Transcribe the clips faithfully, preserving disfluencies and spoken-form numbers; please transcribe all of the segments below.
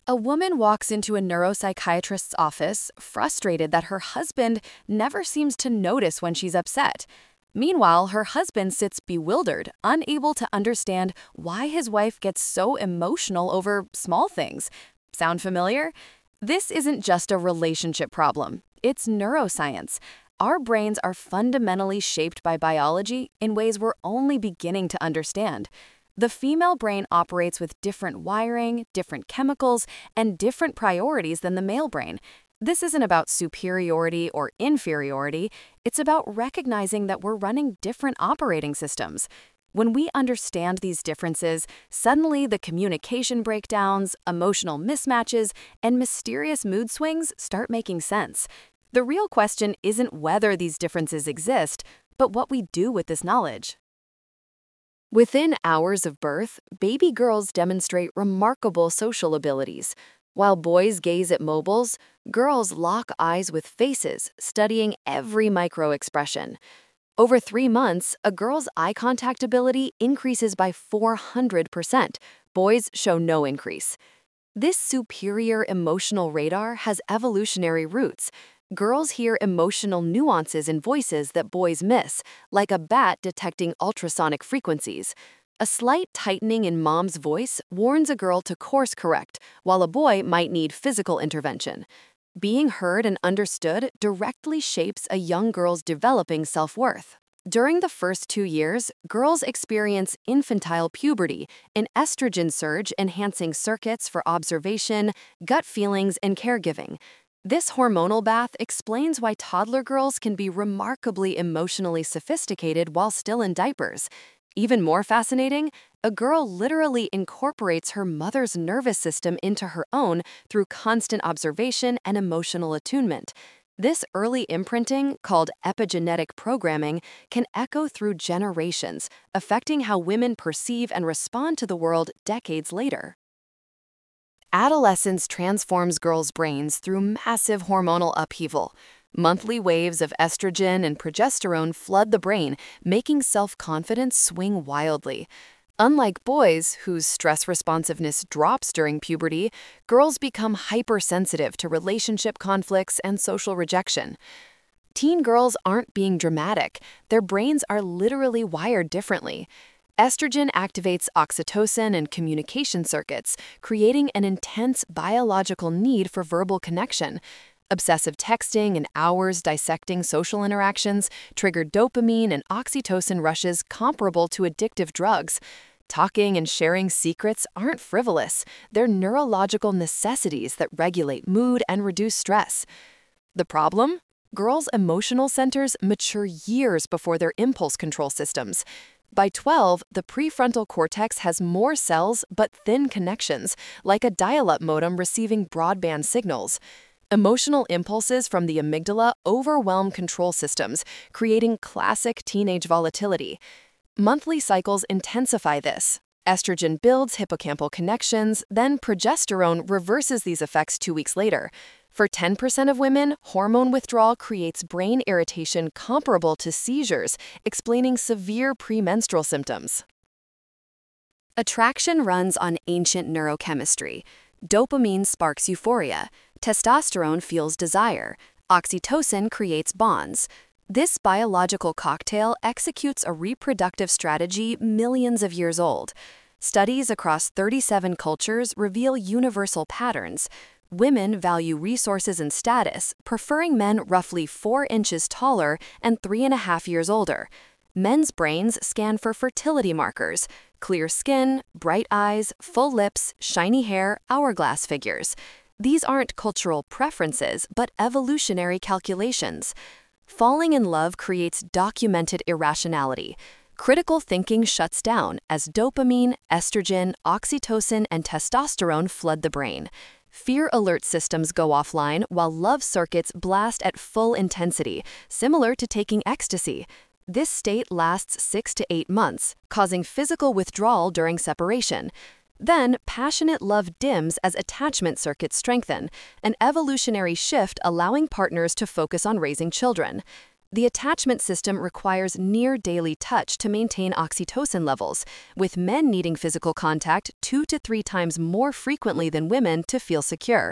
A woman walks into a neuropsychiatrist's office, frustrated that her husband never seems to notice when she's upset. Meanwhile, her husband sits bewildered, unable to understand why his wife gets so emotional over small things. Sound familiar? This isn't just a relationship problem, it's neuroscience. Our brains are fundamentally shaped by biology in ways we're only beginning to understand. The female brain operates with different wiring, different chemicals, and different priorities than the male brain. This isn't about superiority or inferiority, it's about recognizing that we're running different operating systems. When we understand these differences, suddenly the communication breakdowns, emotional mismatches, and mysterious mood swings start making sense. The real question isn't whether these differences exist, but what we do with this knowledge. Within hours of birth, baby girls demonstrate remarkable social abilities. While boys gaze at mobiles, girls lock eyes with faces, studying every micro-expression. Over three months, a girl's eye contact ability increases by four hundred percent. Boys show no increase. This superior emotional radar has evolutionary roots. Girls hear emotional nuances in voices that boys miss, like a bat detecting ultrasonic frequencies. A slight tightening in mom's voice warns a girl to course correct, while a boy might need physical intervention. Being heard and understood directly shapes a young girl's developing self-worth. During the first two years, girls experience infantile puberty, an estrogen surge enhancing circuits for observation, gut feelings, and caregiving. This hormonal bath explains why toddler girls can be remarkably emotionally sophisticated while still in diapers. Even more fascinating, a girl literally incorporates her mother's nervous system into her own through constant observation and emotional attunement. This early imprinting, called epigenetic programming, can echo through generations, affecting how women perceive and respond to the world decades later. Adolescence transforms girls' brains through massive hormonal upheaval. Monthly waves of estrogen and progesterone flood the brain, making self-confidence swing wildly. Unlike boys, whose stress responsiveness drops during puberty, girls become hypersensitive to relationship conflicts and social rejection. Teen girls aren't being dramatic. Their brains are literally wired differently. Estrogen activates oxytocin and communication circuits, creating an intense biological need for verbal connection. Obsessive texting and hours dissecting social interactions trigger dopamine and oxytocin rushes comparable to addictive drugs. Talking and sharing secrets aren't frivolous. They're neurological necessities that regulate mood and reduce stress. The problem? Girls' emotional centers mature years before their impulse control systems. By twelve, the prefrontal cortex has more cells but thin connections, like a dial-up modem receiving broadband signals. Emotional impulses from the amygdala overwhelm control systems, creating classic teenage volatility. Monthly cycles intensify this. Estrogen builds hippocampal connections, then progesterone reverses these effects two weeks later. For ten percent of women, hormone withdrawal creates brain irritation comparable to seizures, explaining severe premenstrual symptoms. Attraction runs on ancient neurochemistry. Dopamine sparks euphoria. Testosterone fuels desire. Oxytocin creates bonds. This biological cocktail executes a reproductive strategy millions of years old. Studies across thirty-seven cultures reveal universal patterns. Women value resources and status, preferring men roughly four inches taller and three and a half years older. Men's brains scan for fertility markers: clear skin, bright eyes, full lips, shiny hair, hourglass figures. These aren't cultural preferences, but evolutionary calculations. Falling in love creates documented irrationality. Critical thinking shuts down as dopamine, estrogen, oxytocin, and testosterone flood the brain. Fear alert systems go offline while love circuits blast at full intensity, similar to taking ecstasy. This state lasts six to eight months, causing physical withdrawal during separation. Then, passionate love dims as attachment circuits strengthen, an evolutionary shift allowing partners to focus on raising children. The attachment system requires near-daily touch to maintain oxytocin levels, with men needing physical contact two to three times more frequently than women to feel secure.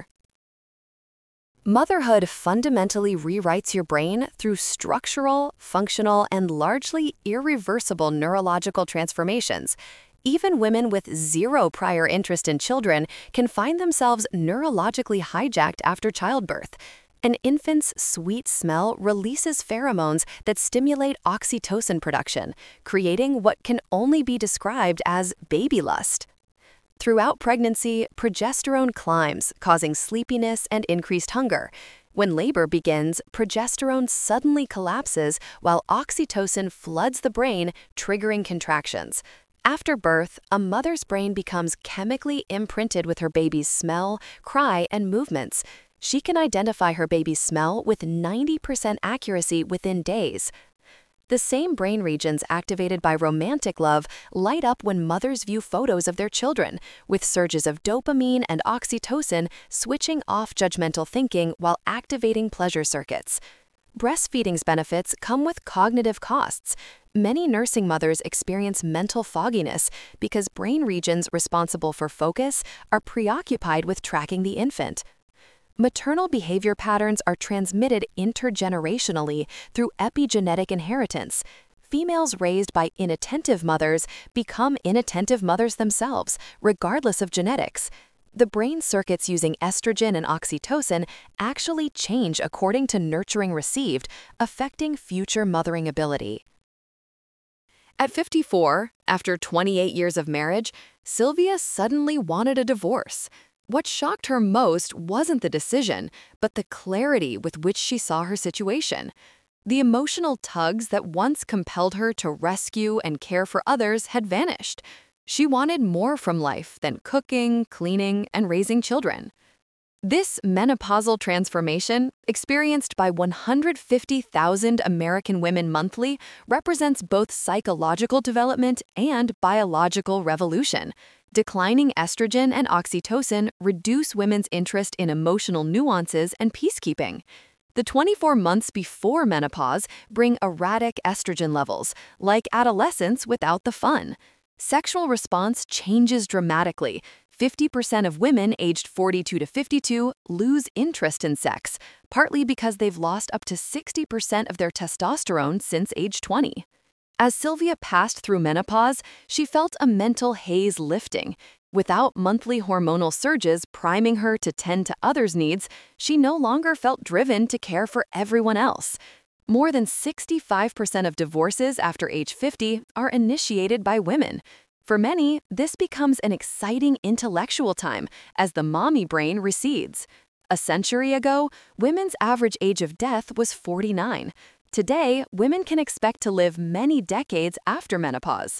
Motherhood fundamentally rewrites your brain through structural, functional, and largely irreversible neurological transformations. Even women with zero prior interest in children can find themselves neurologically hijacked after childbirth. An infant's sweet smell releases pheromones that stimulate oxytocin production, creating what can only be described as baby lust. Throughout pregnancy, progesterone climbs, causing sleepiness and increased hunger. When labor begins, progesterone suddenly collapses while oxytocin floods the brain, triggering contractions. After birth, a mother's brain becomes chemically imprinted with her baby's smell, cry, and movements. She can identify her baby's smell with ninety percent accuracy within days. The same brain regions activated by romantic love light up when mothers view photos of their children, with surges of dopamine and oxytocin switching off judgmental thinking while activating pleasure circuits. Breastfeeding's benefits come with cognitive costs. Many nursing mothers experience mental fogginess because brain regions responsible for focus are preoccupied with tracking the infant. Maternal behavior patterns are transmitted intergenerationally through epigenetic inheritance. Females raised by inattentive mothers become inattentive mothers themselves, regardless of genetics. The brain circuits using estrogen and oxytocin actually change according to nurturing received, affecting future mothering ability. At fifty-four, after twenty-eight years of marriage, Sylvia suddenly wanted a divorce. What shocked her most wasn't the decision, but the clarity with which she saw her situation. The emotional tugs that once compelled her to rescue and care for others had vanished. She wanted more from life than cooking, cleaning, and raising children. This menopausal transformation, experienced by one hundred fifty thousand American women monthly, represents both psychological development and biological revolution. Declining estrogen and oxytocin reduce women's interest in emotional nuances and peacekeeping. The twenty-four months before menopause bring erratic estrogen levels, like adolescence without the fun. Sexual response changes dramatically. fifty percent of women aged forty-two to fifty-two lose interest in sex, partly because they've lost up to sixty percent of their testosterone since age twenty. As Sylvia passed through menopause, she felt a mental haze lifting. Without monthly hormonal surges priming her to tend to others' needs, she no longer felt driven to care for everyone else. More than sixty-five percent of divorces after age fifty are initiated by women. For many, this becomes an exciting intellectual time as the mommy brain recedes. A century ago, women's average age of death was forty-nine. Today, women can expect to live many decades after menopause.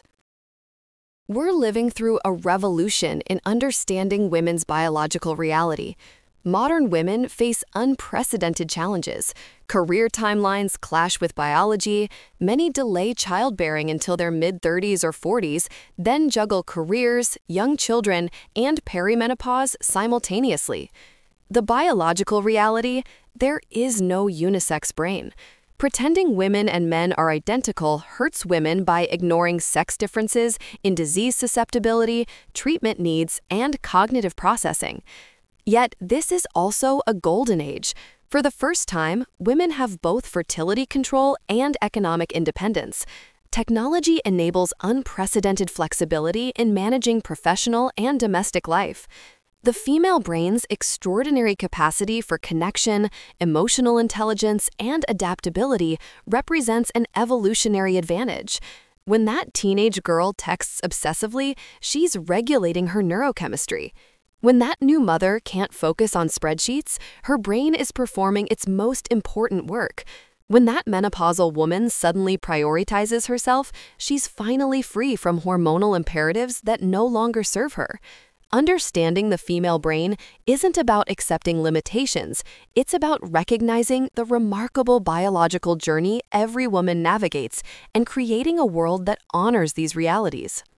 We're living through a revolution in understanding women's biological reality. Modern women face unprecedented challenges. Career timelines clash with biology, many delay childbearing until their mid-thirties or forties, then juggle careers, young children, and perimenopause simultaneously. The biological reality: there is no unisex brain. Pretending women and men are identical hurts women by ignoring sex differences in disease susceptibility, treatment needs, and cognitive processing. Yet, this is also a golden age. For the first time, women have both fertility control and economic independence. Technology enables unprecedented flexibility in managing professional and domestic life. The female brain's extraordinary capacity for connection, emotional intelligence, and adaptability represents an evolutionary advantage. When that teenage girl texts obsessively, she's regulating her neurochemistry. When that new mother can't focus on spreadsheets, her brain is performing its most important work. When that menopausal woman suddenly prioritizes herself, she's finally free from hormonal imperatives that no longer serve her. Understanding the female brain isn't about accepting limitations, it's about recognizing the remarkable biological journey every woman navigates and creating a world that honors these realities.